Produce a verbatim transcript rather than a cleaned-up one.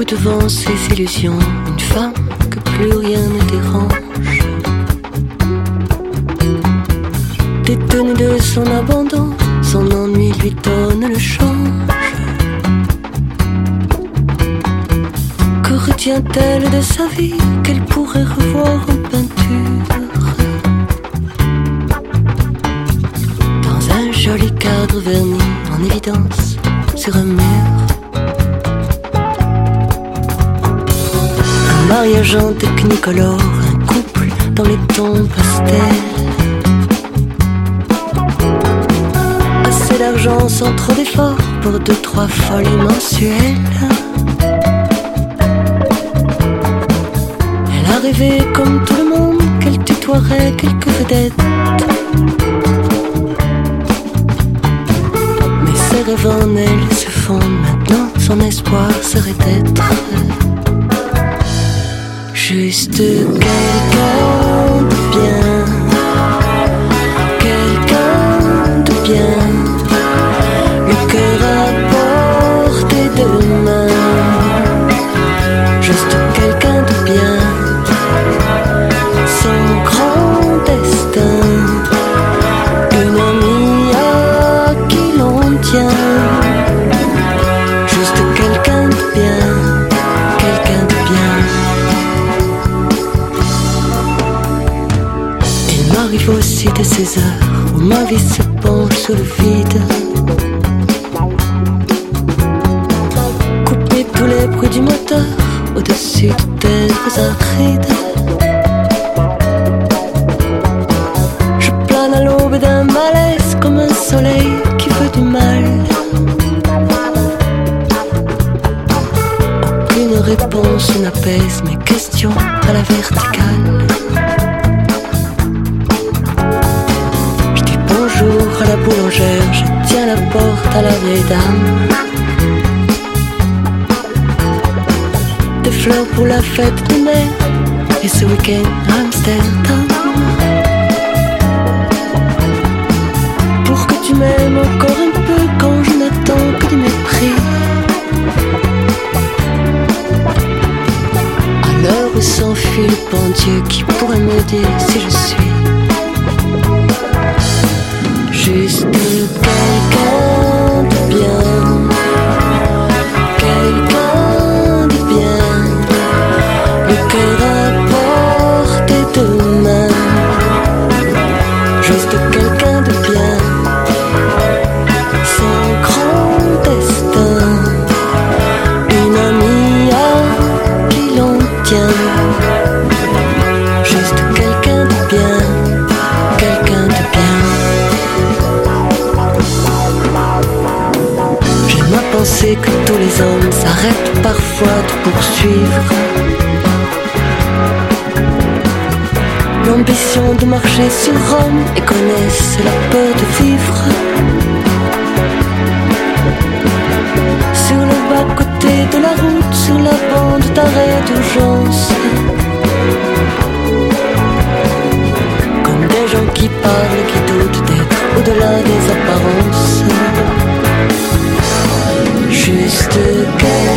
devant ses illusions, une femme que plus rien ne dérange. Détenue de son abandon, son ennui lui donne le change. Que retient-elle de sa vie qu'elle pourrait revoir en peinture? Dans un joli cadre verni en évidence sur un mur. Un mariage en technicolore, un couple dans les tons pastels. Assez d'argent sans trop d'efforts pour deux, trois folies mensuelles. Elle a rêvé comme tout le monde qu'elle tutoierait quelques vedettes. Mais ses rêves en elle se font maintenant, son espoir serait d'être juste quelqu'un de bien, quelqu'un de bien, le cœur à portée de main, juste quelqu'un de bien, son grand destin, une amie à qui l'on tient, juste quelqu'un de bien, quelqu'un de bien. M'arrive aussi de ces heures où ma vie se penche sur le vide. Couper tous les bruits du moteur au-dessus de terres arides. Je plane à l'aube d'un malaise comme un soleil qui veut du mal. Aucune réponse n'apaise mes questions à la verticale. Bonjour à la boulangère, je tiens la porte à la vieille dame. Des fleurs pour la fête de mai et ce week-end à Amsterdam. Pour que tu m'aimes encore un peu quand je n'attends que du mépris. À l'heure où s'enfuit le bon Dieu, qui pourrait me dire si je suis juste quelqu'un de bien, quelqu'un de bien, le cœur à portée de main, juste quelqu'un de bien, son grand destin, une amie à qui l'on tient, juste quelqu'un de bien, quelqu'un de bien. Penser que tous les hommes s'arrêtent parfois de poursuivre l'ambition de marcher sur Rome et connaissent la peur de vivre sur le bas-côté de la route, sur la bande d'arrêt d'urgence, comme des gens qui parlent, qui doutent d'être au-delà des apparences. Juste quelqu'un